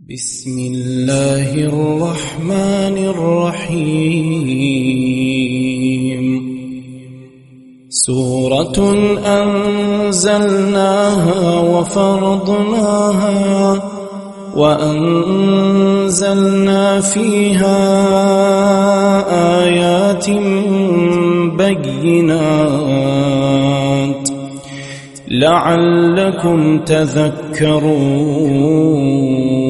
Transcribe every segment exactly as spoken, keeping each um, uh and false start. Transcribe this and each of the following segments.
بسم الله الرحمن الرحيم سورة أنزلناها وفرضناها وأنزلنا فيها آيات بينات لعلكم تذكرون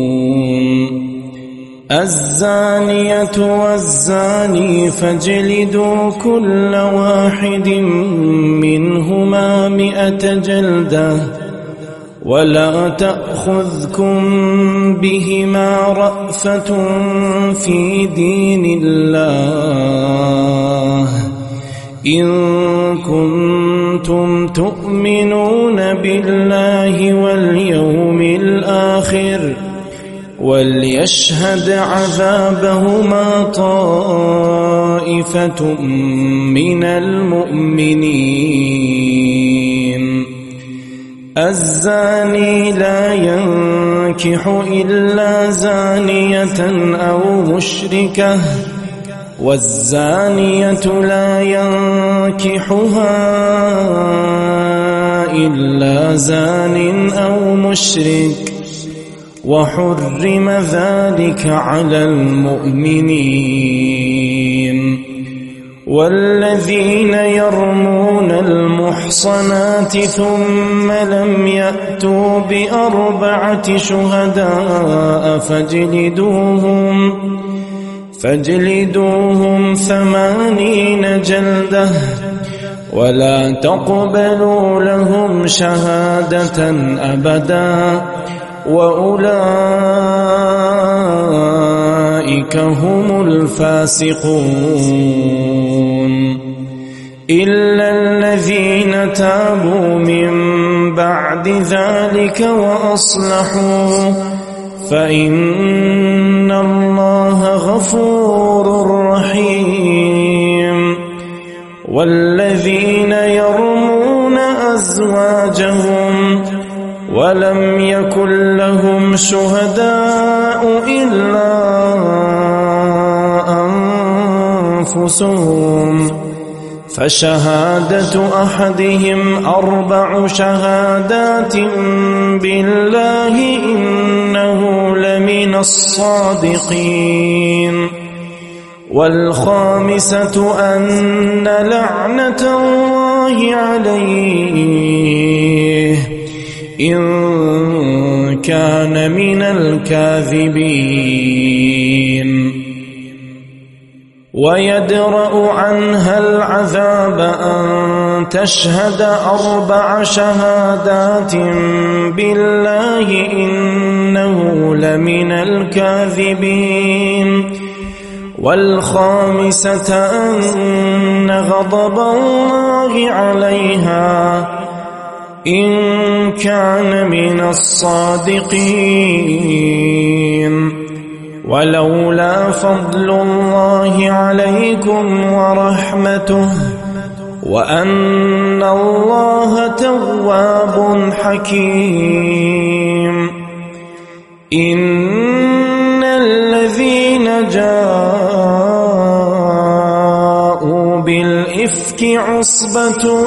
الزانية والزاني فاجلدوا كل واحد منهما مئة جلدة ولا تأخذكم بهما رأفة في دين الله إن كنتم تؤمنون بالله واليوم الآخر وليشهد عذابهما طائفة من المؤمنين الزاني لا ينكح إلا زانية أو مشركة والزانية لا ينكحها إلا زان أو مشرك وحرم ذلك على المؤمنين والذين يرمون المحصنات ثم لم يأتوا بأربعة شهداء فاجلدوهم فاجلدوهم ثمانين جلدة ولا تقبلوا لهم شهادة أبدا وأولئك هم الفاسقون إلا الذين تابوا من بعد ذلك وأصلحوا فإن الله غفور رحيم والذين يرمون أزواجهم ولم يكن لهم شهداء إلا أنفسهم فشهادة أحدهم أربع شهادات بالله إنه لمن الصادقين والخامسة أن لعنة الله عليه إن كان من الكاذبين ويدرأ عنها العذاب أن تشهد أربع شهادات بالله إنه لمن الكاذبين والخامسة أن غضب الله عليها إن كان من الصادقين ولولا فضل الله عليكم ورحمته وأن الله تواب حكيم إن الذين جاءوا بالإفك عصبة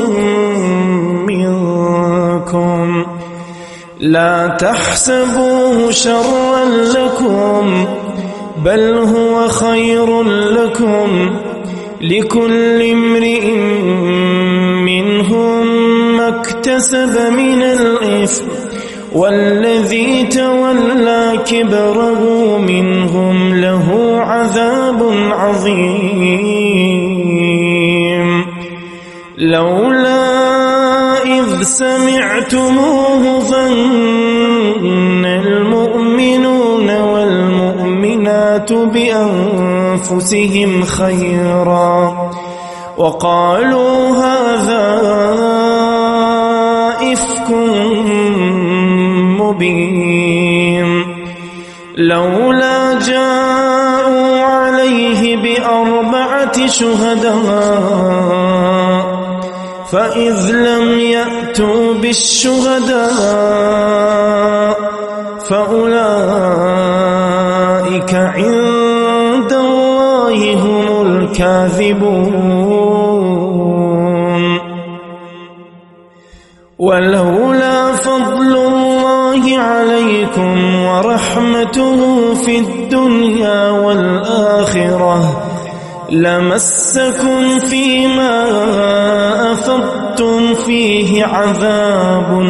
منكم لا تحسبوه شرا لكم بل هو خير لكم لكل امرئ منهم ما اكتسب من الإثم والذي تولى كبره منهم له عذاب عظيم لولا إذ سمعتموه ظن المؤمنون والمؤمنات بأنفسهم خيرا وقالوا هذا إفك مبين لولا جاءوا عليه بأربعة شهداء فإذ لم يأتوا بالشهداء فأولئك عند الله هم الكاذبون. ولولا فضل الله عليكم ورحمته في الدنيا والآخرة لمسكم فيما أفضتم فيه عذاب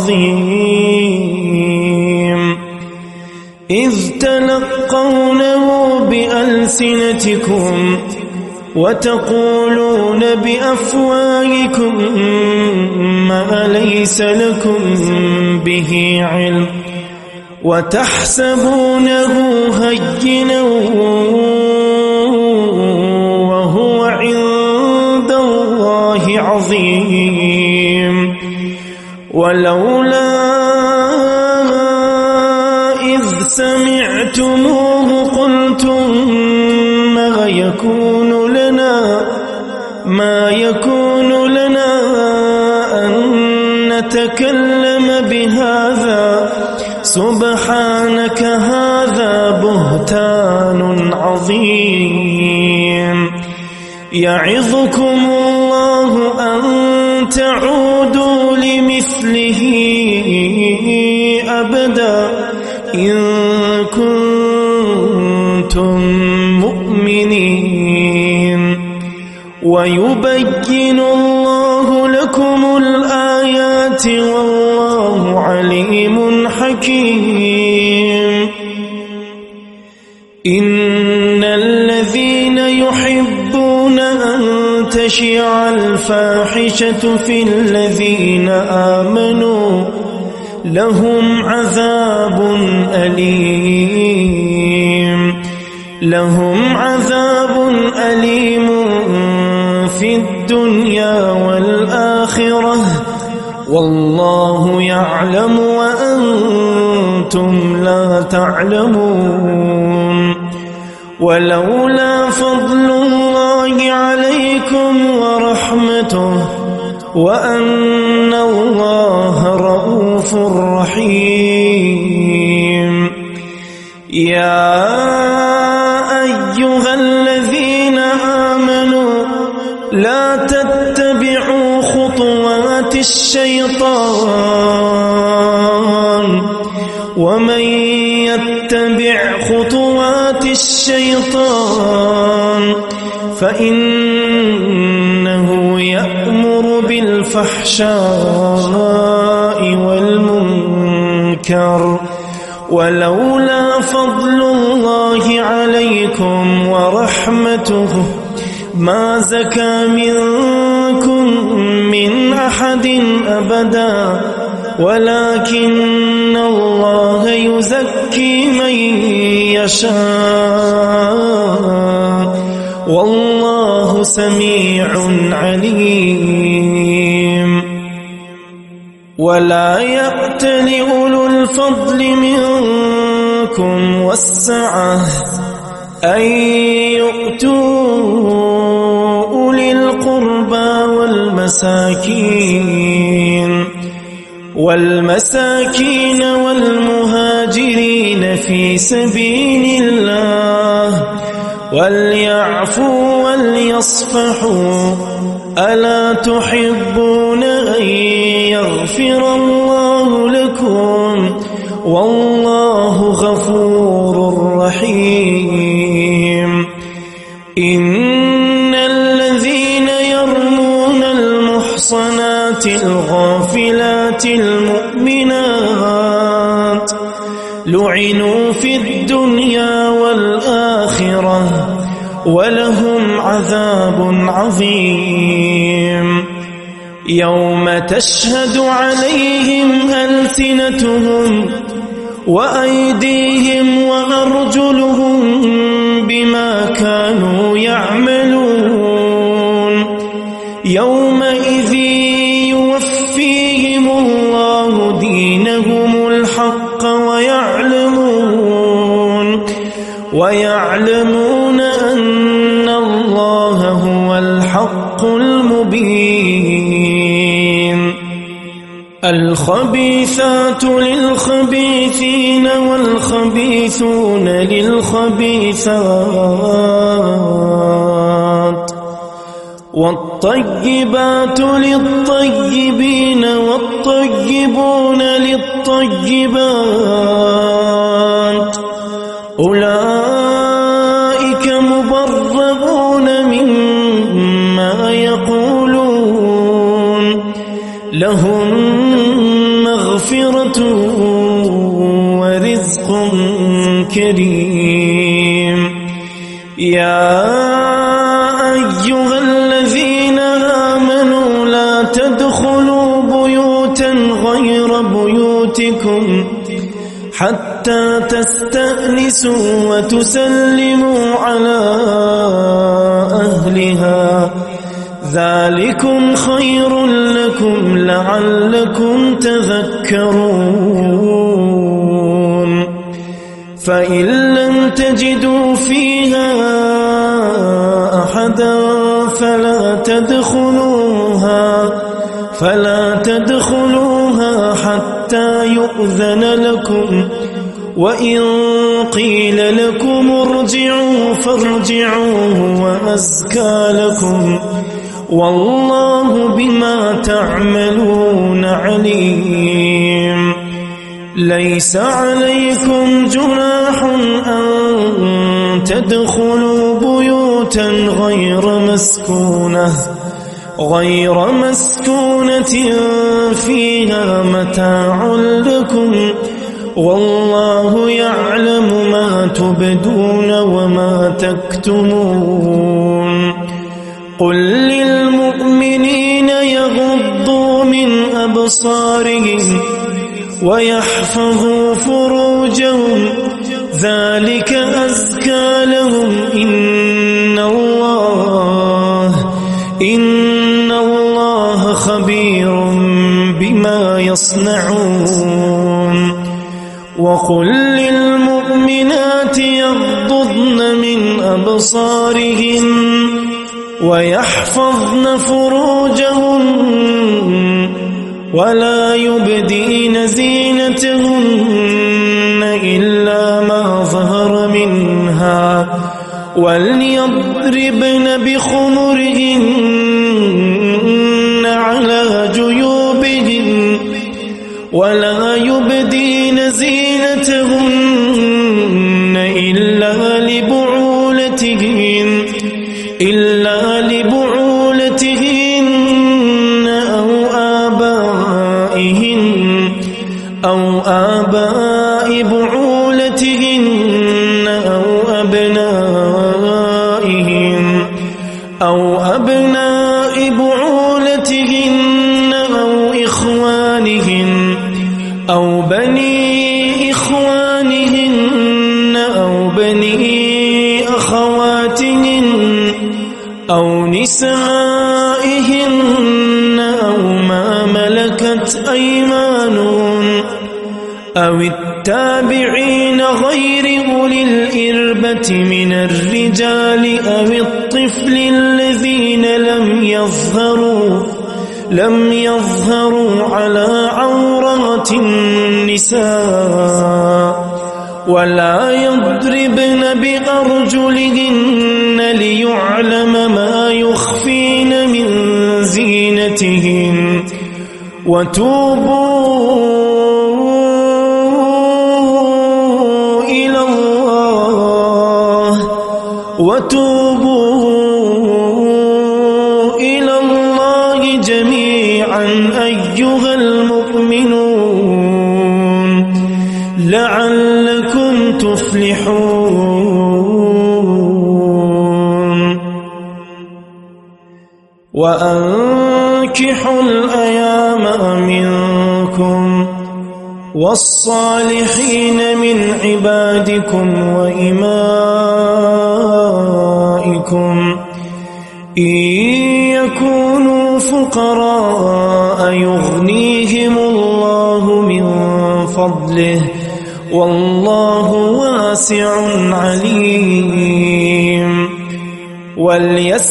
عظيم، إذ تلقونه بألسنتكم وتقولون بأفواهكم ما ليس لكم به علم وتحسبونه هينا وهو عند الله عظيم. ولولا إذ سمعتموه قلتم ما يكون لنا ما يكون لنا أن نتكلم بهذا سبحانك هذا بهتان عظيم. يعظكم الله أن تعودوا لمثله أبدا إن كنتم مؤمنين. ويبين الله لكم الآيات والله عليم حكيم. إن الذين يحبون أن تشيع الفاحشة في الذين آمنوا لهم عذاب أليم لهم عذاب أليم في الدنيا والآخرة والله يعلم وأنتم لا تعلمون. ولولا فضل الله عليكم ورحمته وأن الله رؤوف رحيم. يا أيها الذين آمنوا لا تتبعوا خطوات الشيطان ومن يتبع خطوات الشيطان فإنه يأمر بالفحشاء والمنكر. ولولا فضل الله عليكم ورحمته ما زكى منكم من أحد أبدا ولكن الله يزكي من يشاء والله سميع عليم. ولا يأتل أولو الفضل منكم والسعة أن يؤتوا أولي القربى والمساكين والمساكين والمهاجرين في سبيل الله وليعفوا وليصفحوا ألا تحبون أن يغفر الله لكم والله غفور رحيم. إن الذين يرمون المحصنات الغافلات المؤمنات لعنوا في الدنيا والآخرة ولهم عذاب عظيم. يوم تشهد عليهم ألسنتهم وأيديهم وأرجلهم بما كانوا يعملون. يومئذ يوفيهم الله دينهم الحق ويعلمون ويعلمون أن الله هو الحق المبين. الخبيثات للخبيثين والخبيثون للخبيثات والطيبات للطيبين والطيبون للطيبات أولئك مبرؤون مما يقولون لهم مغفرة ورزق كريم. يا أيها الذين آمنوا لا تدخلوا بيوتا غير بيوتكم حتى تستأنسوا وتسلموا على أهلها ذلكم خير لكم لعلكم تذكرون. فإن لم تجدوا فيها أحدا فلا تدخلوها فلا تدخلوها حتى يؤذن لكم وإن قيل لكم ارجعوا فارجعوا وأزكى لكم والله بما تعملون عليم. ليس عليكم جناح أن تدخلوا بيوتا غير مسكونة غير مسكونة فيها متاع لكم والله يعلم ما تبدون وما تكتمون. قل للمؤمنين يغضوا من أبصارهم ويحفظوا فروجهم ذلك أزكى لهم إن الله إن الله خبير بما يصنعون. وقل للمؤمنات يغضضن من أبصارهن ويحفظن فروجهن ولا يبدين زينتهن إلا ما ظهر منها وليضربن بخمرهن على جيوبهن ولا يبدين زينتهن إلا لبعولتهن إلا لبعولتهن أو آبائهن أو آباء بعولتهن أو أبنائهن أو أبناء بعولتهن أو إخوانهن أو بني إخوانهن أو بني أخواتهن أو نسائهن أو ما ملكت أيمانهن أو التابعين غير أولي الإربة من الرجال أو الطفل الذين لم يظهروا لم يظهروا على عورات النساء ولا يضربن بأرجلهن ليعلم ما يخفين من زينتهن. وتوبوا إلى الله وتوبوا إلى الله جميعا أيها المؤمنون لعلكم تفلحون. وأنكحوا الأيام منكم والصالحين من عبادكم وإمائكم إن يكونوا فقراء يغنيهم الله من فضله والله واسع عليم.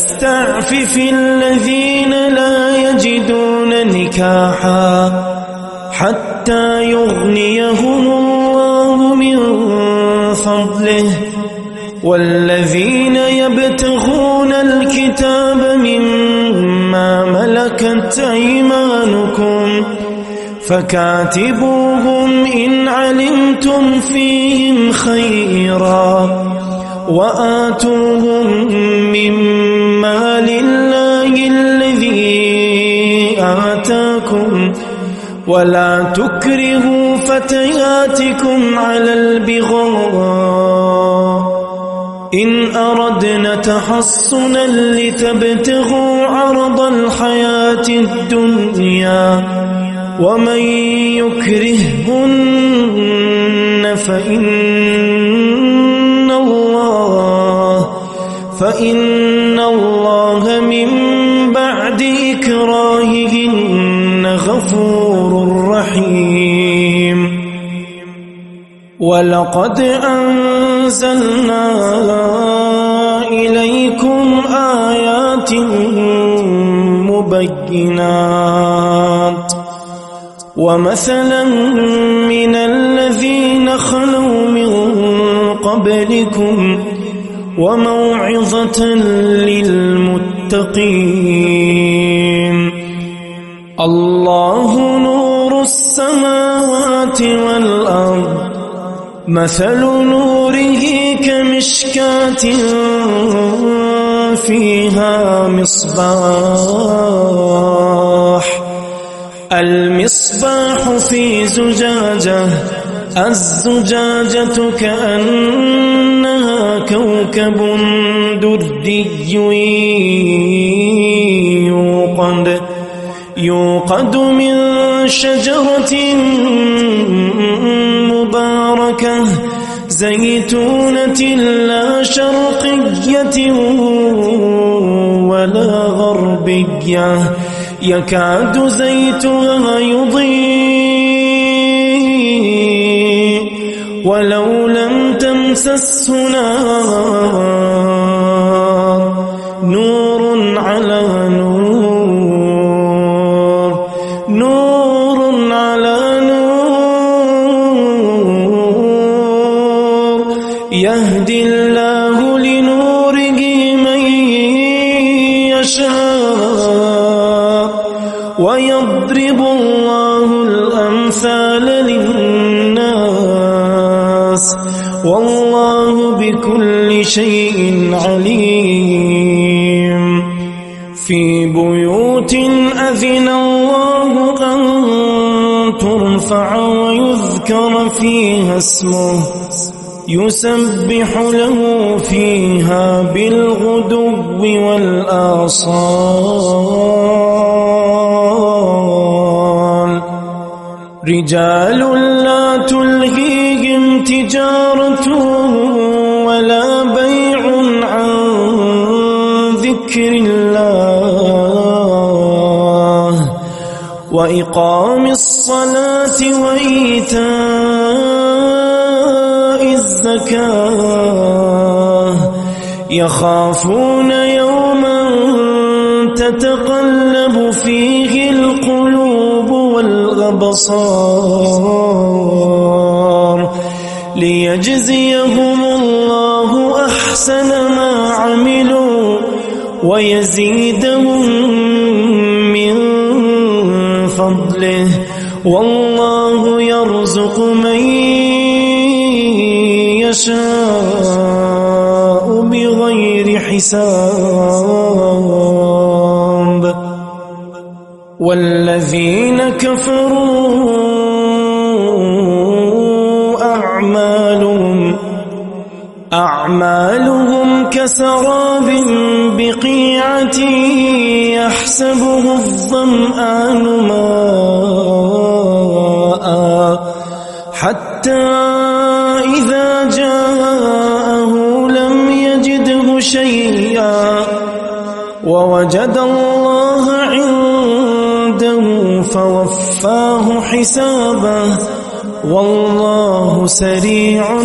وليستعفف الذين لا يجدون نكاحا حتى يغنيهم الله من فضله والذين يبتغون الكتاب مما ملكت أيمانكم فكاتبوهم إن علمتم فيهم خيرا وآتوهم مما لله الذي آتاكم ولا تكرهوا فتياتكم على البغاء إن أردنا تحصنا لتبتغوا عرض الحياة الدنيا ومن يكرههن فإن الله فإن الله من بعد إكراههن غفور رحيم ولقد أنزلنا إليكم آيات مبينات ومثلا من الذين خلوا من قبلكم وموعظة للمتقين الله نور السماوات والأرض مثل نوره كمشكاة فيها مصباح المصباح في زجاجة الزجاجة كأنها كوكب دري يوقد يوقد من شجرة مباركة زيتونة لا شرقية ولا غربية يكاد زيتها يضيء ولو لم تمسسه نار نور على نور نور على نور يهدي الله لنوره من يشاء ويضرب الله الأمثال للناس والله بكل شيء عليم في بيوت أذن الله أن ترفع ويذكر فيها اسمه يسبح له فيها بالغدو والآصال رجال لا تلهيهم تجارة ولا بيع عن ذكر الله وإقام الصلاة وإيتاء الزكاة يخافون يوما تتقلب فيه القلوب والأبصار ليجزيهم الله أحسن ما عملوا ويزيدهم من فضله والله يرزق من يشاء بغير حساب والذين كفروا أعمالهم أعمالهم كسراب بقيعة يحسبه الظمآن ماء حتى إذا جاءه لم يجده شيئا ووجد الله عنده فوفاه حسابه والله سريع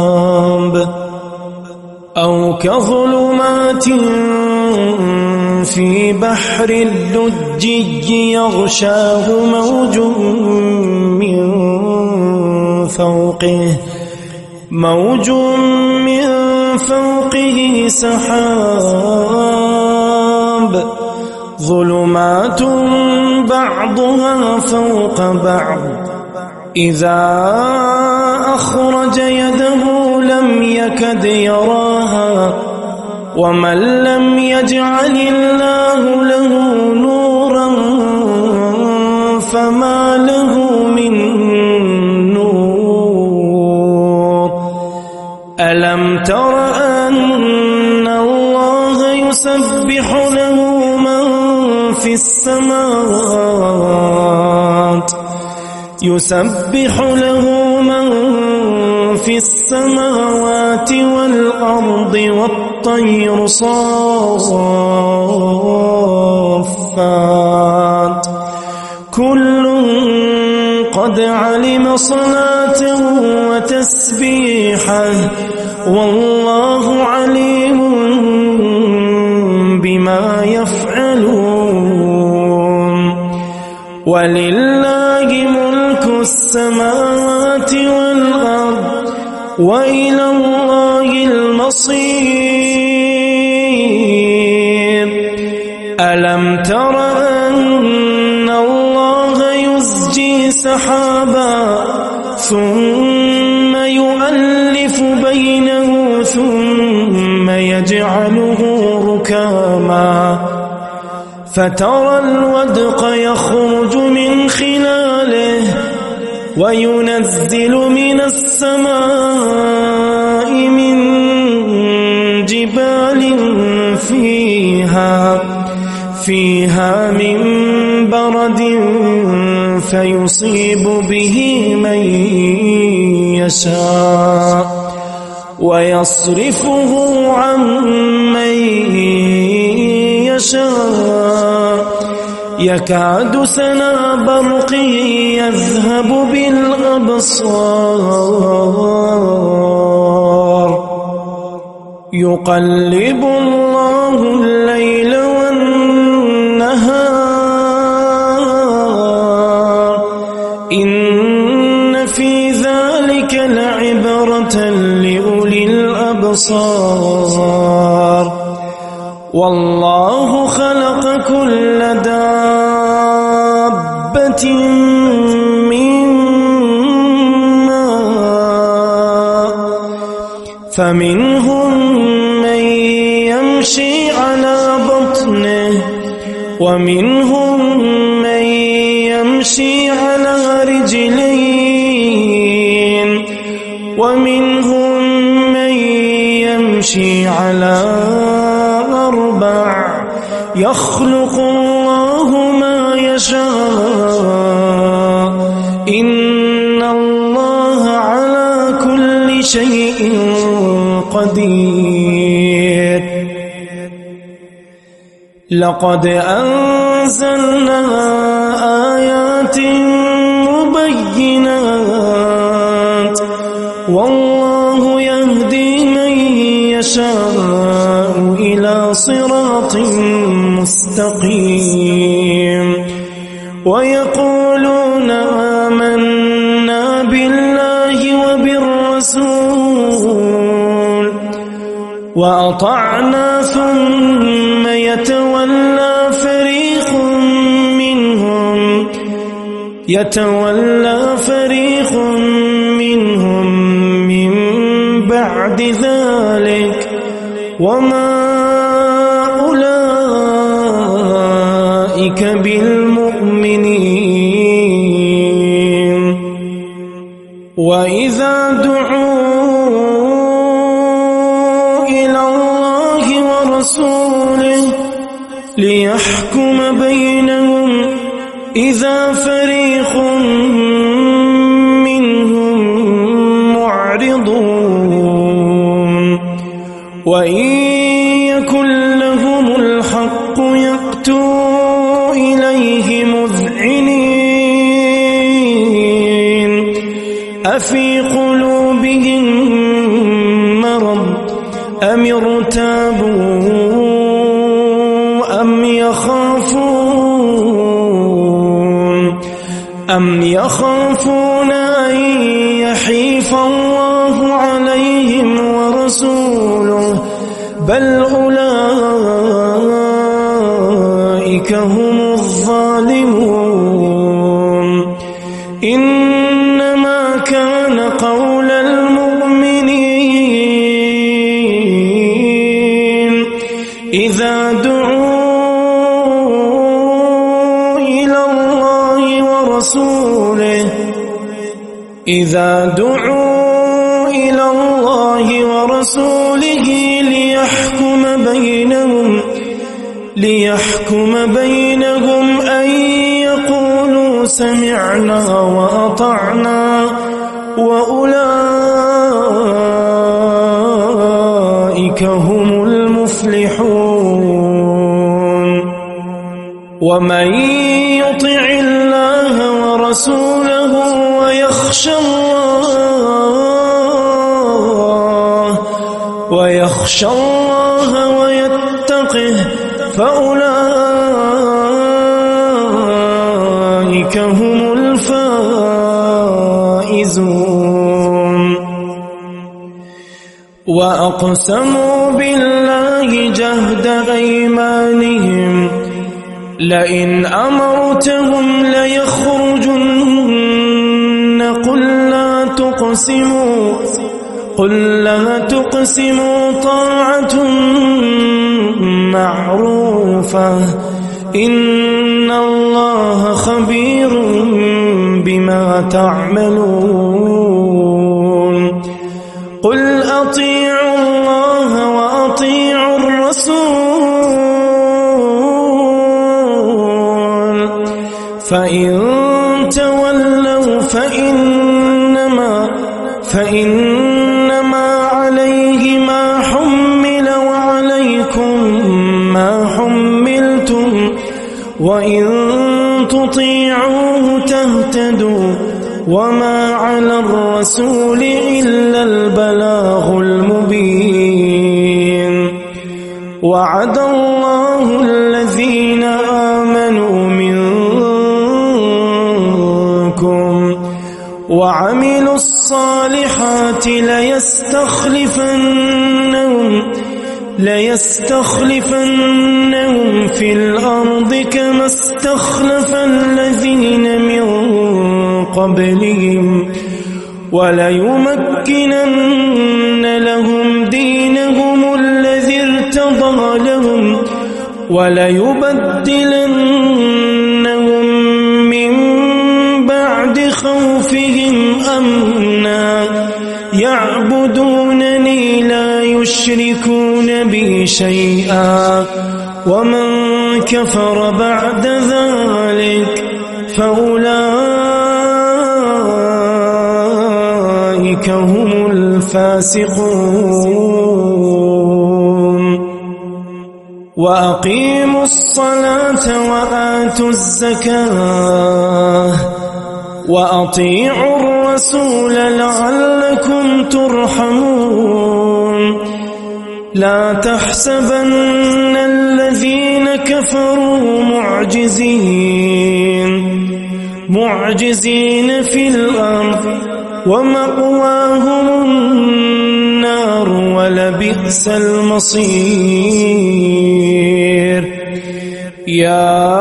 الحساب أو كظلمات في بحر اللجي يغشاه موج من فوقه موج من فوقه سحاب ظلمات بعضها فوق بعض إذا أخرج يده لم يكد يراها ومن لم يجعل الله له نورا فما له من نور ألم تر أن الله يسبح له من في السماوات يسبح له من في السماوات والأرض والطير صافات كل قد علم صلاته وتسبيحه والله عليم بما يفعلون ولله ملك السماوات والأرض وإلى الله المصير ألم تر أن الله يزجي سحابا ثم يؤلف بينه ثم يجعله ركاما فترى الودق يخرج من خلاله وينزل من السماء من جبال فيها فيها من برد فيصيب به من يشاء ويصرفه عن من يشاء يكاد سنا برقه يذهب بالأبصار يقلب الله الليل والنهار إن في ذلك لعبرة لأولي الأبصار والله خلق كل دابة من ماء فمنهم من يمشي على بطنه ومنهم من يمشي على رجلين ومنهم من يمشي على أربع يخلق الله ما يشاء إن الله على كل شيء قدير لقد أنزلنا آيات مبينات والله يهدي من يشاء إلى صراط مستقيم ويقولون آمنا بالله وبالرسول وأطعنا ثم يتولى فريق منهم يتولى فريق منهم من بعد ذلك وما أولئك بالمؤمنين وإذا دعوا إلى الله ورسوله ليحكم بينهم إذا فريق منهم معرضون وإن يكن لهم الحق يأتوا إليه مذعنين أفي قلوبهم مرض أم ارتابوا أم أم يخافون أم يخافون أن يحيف الله عليهم ورسوله بل أولئك هم الظالمون إنما كان قول المؤمنين إذا دعوا إلى الله ورسوله إذا دعوا إلى الله ورسوله ليحكم بينهم ليحكم بينهم أن يقولوا سمعنا وأطعنا وأولئك هم المفلحون ومن يطع الله ورسوله ويخشى الله ويخشى الله ويتقه فأولئك هم الفائزون وأقسموا بالله جهد أيمانهم لئن أمرتهم ليخرجن قل لا تقسموا قل لا تقسموا طاعة معروفة إن الله خبير بما تعملون قل أطيعوا الله وأطيعوا الرسول فإن تولوا فإنما فإنما عليه ما حمل وعليكم ما حملتم وإن تطيعوه تهتدوا وما على الرسول إلا البلاغ المبين وعد الله الذين آمنوا منكم وعملوا الصالحات ليستخلفنهم ليستخلفنهم في الأرض كما استخلف الذين من قبلهم وليمكنن لهم دينهم الذي ارتضى لهم وليبدلنهم من بعد خوفهم أمنا يعبدونني لا يشركون بي شيئا ومن كفر بعد ذلك فأولئك هم الفاسقون وأقيموا الصلاة وآتوا الزكاة وأطيعوا الرسول لعلكم ترحمون لا تحسبن الذين كفروا معجزين معجزين في الأرض ومأواهم النار ولبئس المصير يا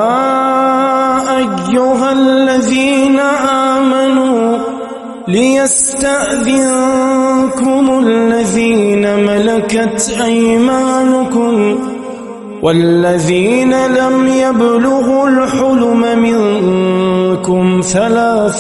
أيها الذين آمنوا ليستأذنكم الذين ملكت أيمانكم والذين لم يبلغوا الحلم منكم ثلاث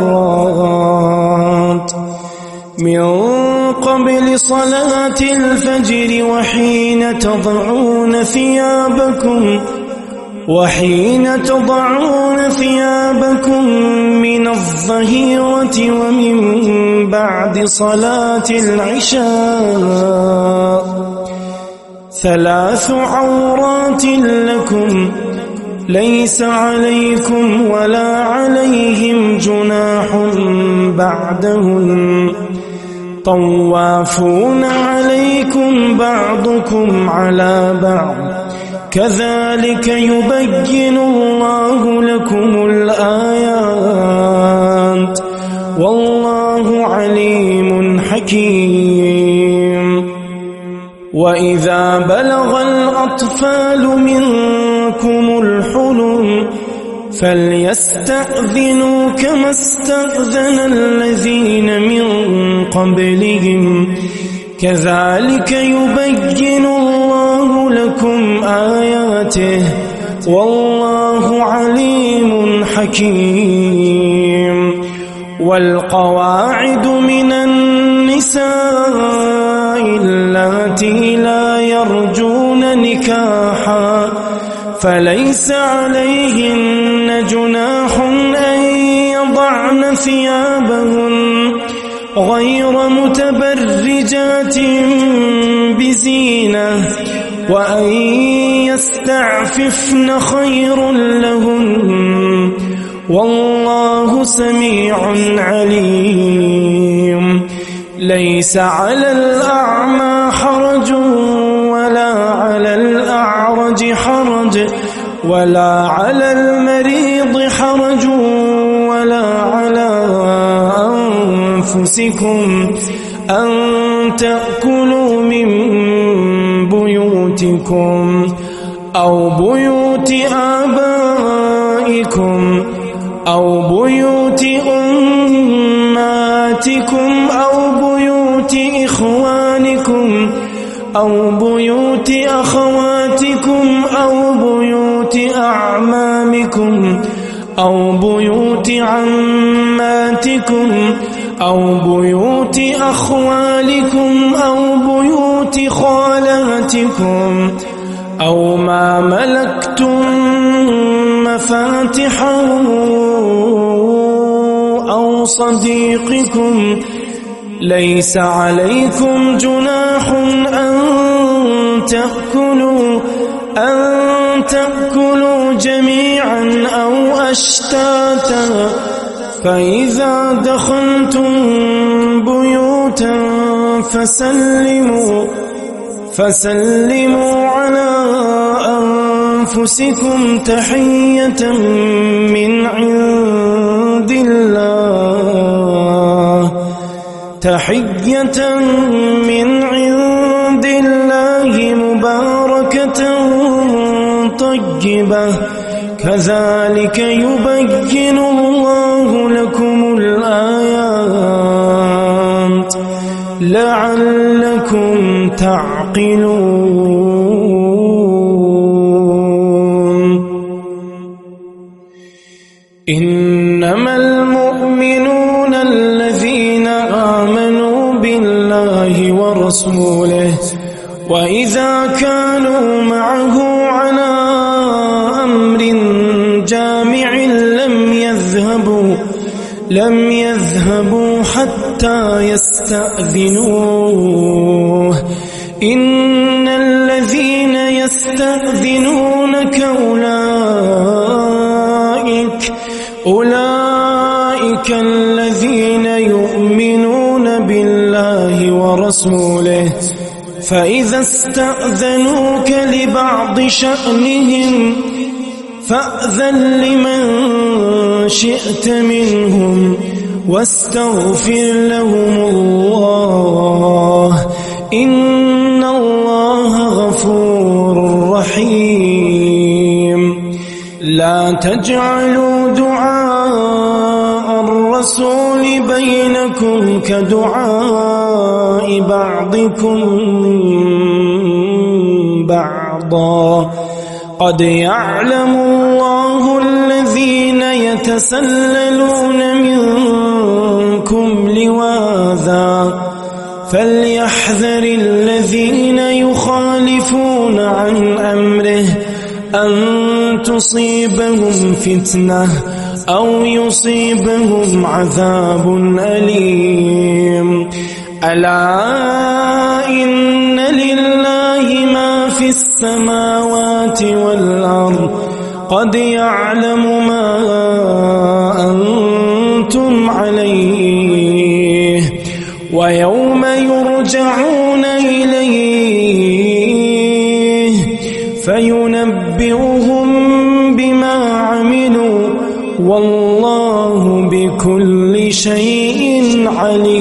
مرات من قبل صلاة الفجر وحين تضعون ثيابكم وحين تضعون ثيابكم من الظهيرة ومن بعد صلاة العشاء ثلاث عورات لكم ليس عليكم ولا عليهم جناح بعدهن طوافون عليكم بعضكم على بعض كذلك يبين الله لكم الآيات والله عليم حكيم. وإذا بلغ الأطفال منكم الحلم فليستأذنوا كما استأذن الذين من قبلهم كذلك يبين الله لكم آياته والله عليم حكيم. والقواعد من النساء اللاتي لا يرجون نكاحا فليس عليهن جناح أن يضعن ثيابهن غير متبرجات بزينة وأن يستعففن خير لهن والله سميع عليم. ليس على الأعمى حرج ولا على الأعرج حرج ولا على المريض حرج ولا على أنفسكم أن تأكلوا من بيوتكم أو بيوت آبائكم أو بيوت أمهاتكم أو بيوت إخوانكم أو بيوت أخواتكم أو بيوت أعمامكم أو بيوت عماتكم أو بيوت أخوالكم أو بيوت خالاتكم أو ما ملكتم مفاتحه أو صديقكم. ليس عليكم جناح أن تأكلوا أن تأكلوا جميعا أو أشتاتا فإذا دخلتم بيوتا فسلموا فسلموا على أنفسكم تحية من عند الله تحية من عند الله مباركة طيبة كذلك يبين الله لكم الآيات لعلكم تعقلون. إنما المؤمنون الذين آمنوا بالله ورسوله وإذا كانوا معه على أمر جامع لم يذهبوا لم يذهبوا حتى يستأذنوه. إن الذين يستأذنونك أولئك أولئك الذين يؤمنون بالله ورسوله فإذا استأذنوك لبعض شأنهم فأذن لمن شئت منهم واستغفر لهم الله إن الله غفور رحيم. لا تجعلوا دعاء الرسول بينكم كدعاء بعضكم بعضا قد يعلم الله الذين يتسللون منكم لواذا فليحذر الذين يخالفون عن أمره أن تصيبهم فتنة أو يصيبهم عذاب أليم. ألا إن لله ما في السماوات والأرض قد يعلم ما أنتم عليه ويوم يرجعون إليه فينبئهم بما عملوا والله بكل شيء عليم.